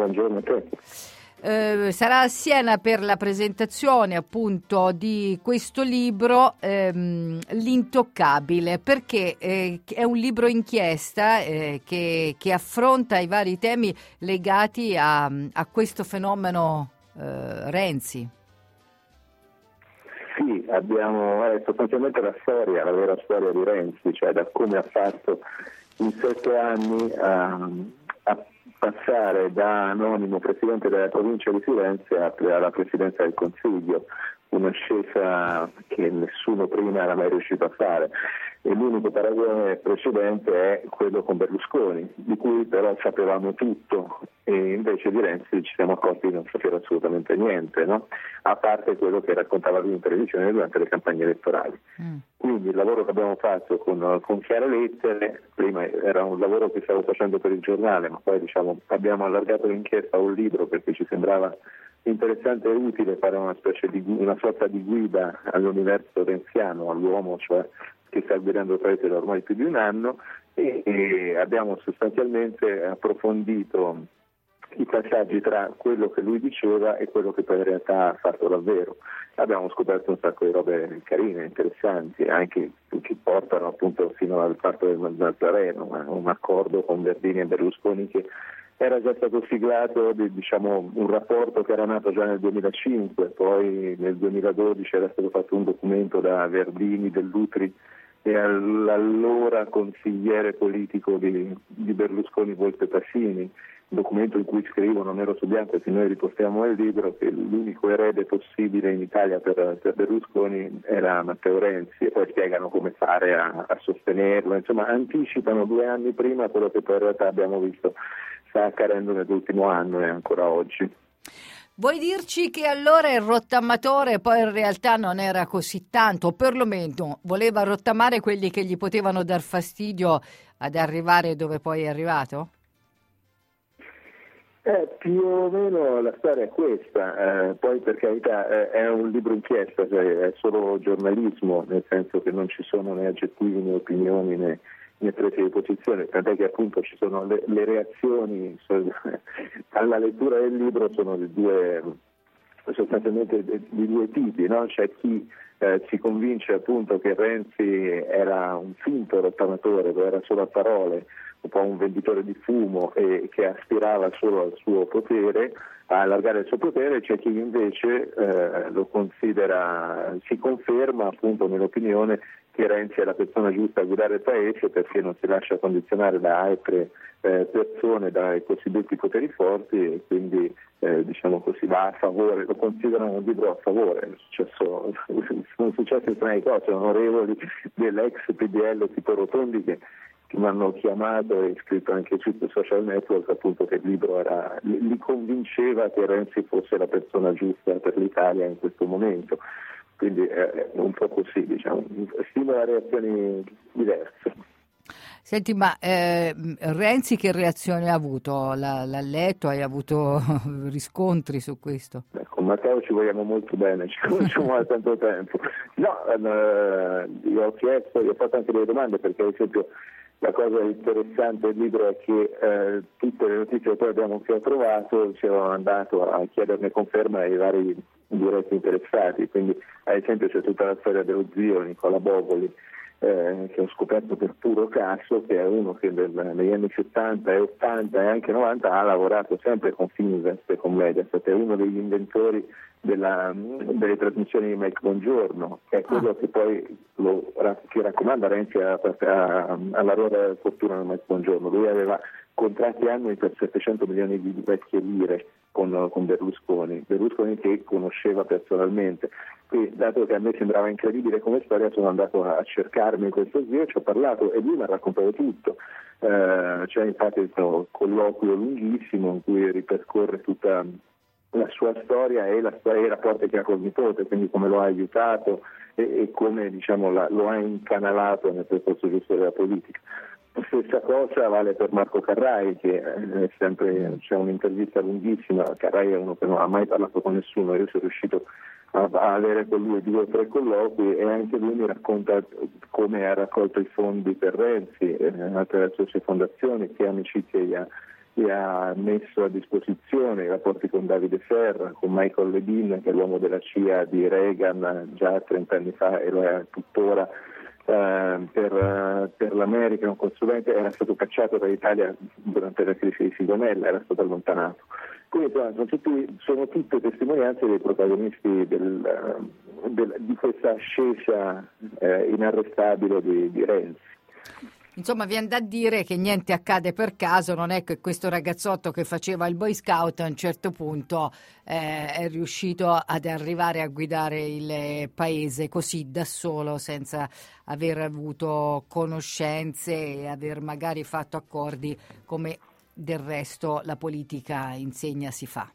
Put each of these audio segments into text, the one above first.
buongiorno a te. Sarà a Siena per la presentazione appunto di questo libro, L'intoccabile, perché è un libro inchiesta che affronta i vari temi legati a questo fenomeno Renzi. Sì, abbiamo sostanzialmente la vera storia di Renzi, cioè da come ha fatto in 7 anni a passare da anonimo presidente della provincia di Firenze alla presidenza del Consiglio, un'ascesa che nessuno prima era mai riuscito a fare. E l'unico paragone precedente è quello con Berlusconi, di cui però sapevamo tutto, e invece di Renzi ci siamo accorti di non sapere assolutamente niente, no? A parte quello che raccontava lui in televisione durante le campagne elettorali. Quindi il lavoro che abbiamo fatto con Chiare Lettere, prima era un lavoro che stavo facendo per il giornale, ma poi abbiamo allargato l'inchiesta a un libro perché ci sembrava interessante e utile fare una sorta di guida all'universo renziano, all'uomo, cioè che sta guidando il paese da ormai più di un anno, e abbiamo sostanzialmente approfondito i passaggi tra quello che lui diceva e quello che poi in realtà ha fatto davvero. Abbiamo scoperto un sacco di robe carine, interessanti, anche che portano appunto fino al fatto del Nazareno, un accordo con Verdini e Berlusconi che era già stato siglato, un rapporto che era nato già nel 2005, poi nel 2012 era stato fatto un documento da Verdini, Dell'Utri e all'allora consigliere politico di Berlusconi, Volpe Passini, un documento in cui scrivono nero su bianco, che noi riportiamo nel libro, che l'unico erede possibile in Italia per Berlusconi era Matteo Renzi, e poi spiegano come fare a sostenerlo, insomma anticipano 2 anni prima quello che poi in realtà abbiamo visto sta accadendo nell'ultimo anno e ancora oggi. Vuoi dirci che allora il rottamatore poi in realtà non era così tanto, o perlomeno voleva rottamare quelli che gli potevano dar fastidio ad arrivare dove poi è arrivato? Più o meno la storia è questa, poi per carità è un libro inchiesta, cioè è solo giornalismo, nel senso che non ci sono né aggettivi né opinioni né prese di posizione, tant'è che appunto ci sono le reazioni alla lettura del libro sono sostanzialmente di due tipi, no? C'è chi si convince appunto che Renzi era un finto rottamatore, lo era solo a parole, un po' un venditore di fumo e che aspirava solo al suo potere, a allargare il suo potere. C'è chi invece lo considera, si conferma appunto nell'opinione che Renzi è la persona giusta a guidare il paese perché non si lascia condizionare da altre persone, dai cosiddetti poteri forti, e quindi va a favore, lo considerano un libro a favore. Sono successe strane cose, onorevoli dell'ex PDL tipo Rotondi che mi hanno chiamato e scritto anche sui social network appunto che il libro li convinceva che Renzi fosse la persona giusta per l'Italia in questo momento. Quindi è un po' così, stimola reazioni diverse. Senti, ma Renzi che reazione ha avuto? L'ha letto? Hai avuto riscontri su questo? Con Matteo ci vogliamo molto bene, ci conosciamo da tanto tempo. No, io ho fatto anche delle domande perché ad esempio la cosa interessante del libro è che tutte le notizie che poi abbiamo trovato ci ho andato a chiederne conferma ai vari diretti interessati, quindi ad esempio c'è tutta la storia dello zio Nicola Boboli che ho scoperto per puro caso, che è uno che negli anni 70 e 80 e anche 90 ha lavorato sempre con Fininvest e con Mediaset, è uno degli inventori delle trasmissioni di Mike Bongiorno, che è quello che poi che raccomanda Renzi alla ruota della fortuna di Mike Bongiorno. Lui aveva contratti annui per 700 milioni di vecchie lire con Berlusconi che conosceva personalmente. Quindi, dato che a me sembrava incredibile come storia, sono andato a cercarmi questo zio, ci ho parlato e lui mi ha raccontato tutto. C'è infatti un colloquio lunghissimo in cui ripercorre tutta la sua storia e i rapporti che ha col nipote, quindi come lo ha aiutato e come lo ha incanalato nel percorso giusto della politica. Stessa cosa vale per Marco Carrai, che è sempre, c'è un'intervista lunghissima. Carrai è uno che non ha mai parlato con nessuno, io sono riuscito a avere con lui 2 o 3 colloqui e anche lui mi racconta come ha raccolto i fondi per Renzi attraverso le sue fondazioni, che amicizie Zelensky ha messo a disposizione i rapporti con Davide Serra, con Michael Levin, che è l'uomo della CIA di Reagan già 30 anni fa e lo è tuttora, per l'America. Un consulente era stato cacciato dall'Italia durante la crisi di Sigonella, era stato allontanato. Quindi sono tutte testimonianze dei protagonisti di questa ascesa inarrestabile di Renzi. Insomma, viene da dire che niente accade per caso, non è che questo ragazzotto che faceva il Boy Scout a un certo punto è riuscito ad arrivare a guidare il paese così da solo, senza aver avuto conoscenze e aver magari fatto accordi come del resto la politica insegna si fa.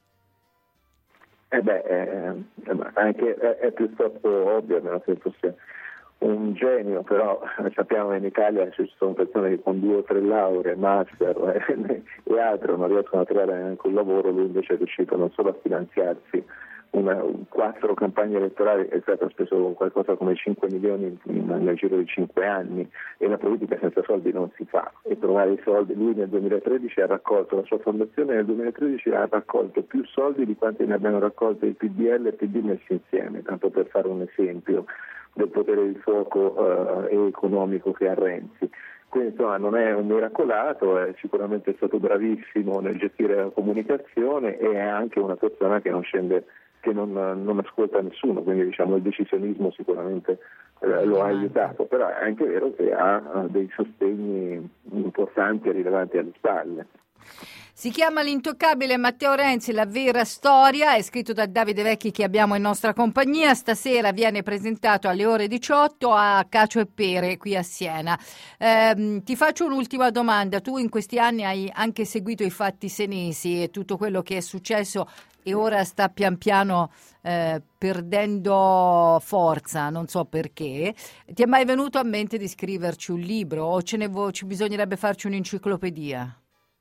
Anche è piuttosto ovvio, nel senso sia un genio, però sappiamo che in Italia ci sono persone che con 2 o 3 lauree, master e altro non riescono a trovare neanche un lavoro. Lui invece è riuscito non solo a finanziarsi 4 campagne elettorali, è stato speso qualcosa come 5 milioni nel giro di 5 anni, e la politica senza soldi non si fa, e trovare i soldi. Lui nel 2013 ha raccolto, la sua fondazione nel 2013 ha raccolto più soldi di quanti ne abbiano raccolto il PDL e il PD messi insieme, tanto per fare un esempio del potere di fuoco economico che ha Renzi. Quindi insomma non è un miracolato, è sicuramente stato bravissimo nel gestire la comunicazione, e è anche una persona che non scende, che non ascolta nessuno, quindi diciamo il decisionismo sicuramente lo ha aiutato, però è anche vero che ha dei sostegni importanti e rilevanti alle spalle. Si chiama L'intoccabile Matteo Renzi, la vera storia, è scritto da Davide Vecchi, che abbiamo in nostra compagnia. Stasera viene presentato alle ore 18 a Cacio e Pere qui a Siena. Ti faccio un'ultima domanda: tu in questi anni hai anche seguito i fatti senesi e tutto quello che è successo e ora sta pian piano perdendo forza, non so perché. Ti è mai venuto a mente di scriverci un libro, o ci bisognerebbe farci un'enciclopedia?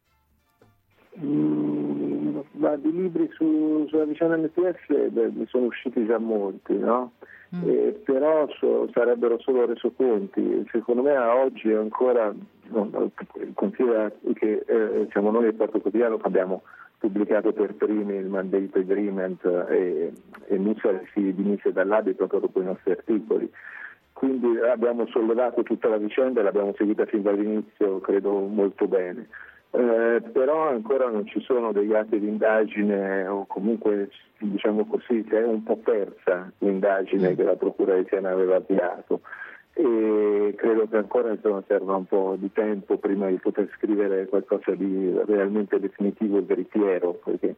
Ma di libri sulla vicenda MPS ne sono usciti già molti, no? Però sarebbero solo resoconti. Secondo me a oggi ancora considera che siamo noi del Fatto Quotidiano che abbiamo pubblicato per primi il Mandate Agreement, e Mussa si dimise dall'ABI proprio dopo i nostri articoli. Quindi abbiamo sollevato tutta la vicenda e l'abbiamo seguita fin dall'inizio, credo, molto bene. Però ancora non ci sono degli atti di indagine, o comunque diciamo così che è un po' persa l'indagine che la Procura di Siena aveva avviato, e credo che ancora serva un po' di tempo prima di poter scrivere qualcosa di realmente definitivo e veritiero, perché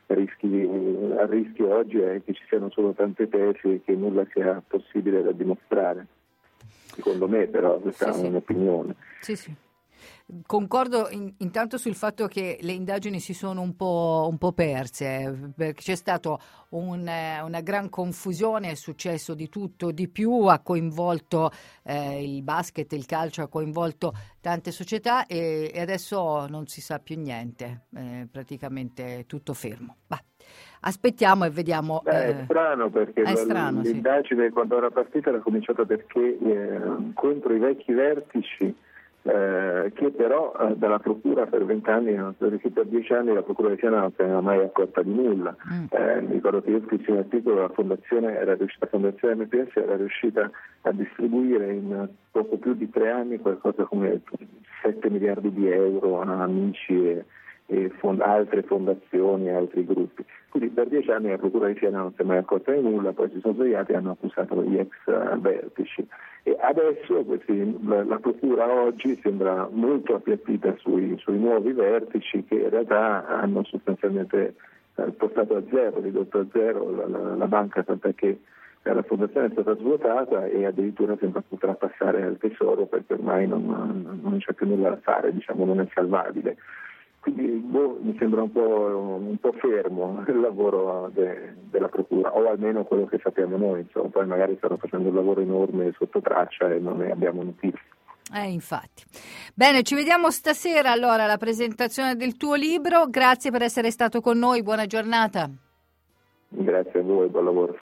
il rischio oggi è che ci siano solo tante tesi e che nulla sia possibile da dimostrare, secondo me, però questa è un'opinione. Sì. Concordo intanto sul fatto che le indagini si sono un po' perse, perché c'è stato una gran confusione, è successo di tutto, di più, ha coinvolto il basket, il calcio, ha coinvolto tante società, e adesso non si sa più niente, praticamente tutto fermo. Aspettiamo e vediamo. È strano, perché l'indagine, quando era partita, era cominciata perché contro i vecchi vertici, che però dalla Procura per 20 anni, perché per 10 anni la Procura di Siena non se ne era mai accorta di nulla. Mi ricordo che io scrissi un articolo, la Fondazione MPS era riuscita a distribuire in poco più di 3 anni qualcosa come 7 miliardi di euro a amici e altre fondazioni e altri gruppi. Quindi per 10 anni la Procura di Siena non si è mai accorta di nulla, poi si sono svegliati e hanno accusato gli ex vertici. E adesso la Procura oggi sembra molto appiattita sui nuovi vertici, che in realtà hanno sostanzialmente portato a zero, ridotto a zero la banca, tant'è che la fondazione è stata svuotata e addirittura sembra potrà passare al tesoro, perché ormai non c'è più nulla da fare, diciamo, non è salvabile. Quindi mi sembra un po' fermo il lavoro della Procura, o almeno quello che sappiamo noi, insomma. Poi magari stanno facendo un lavoro enorme sotto traccia e non ne abbiamo notizie. Infatti. Bene, ci vediamo stasera allora alla presentazione del tuo libro. Grazie per essere stato con noi, buona giornata. Grazie a voi, buon lavoro.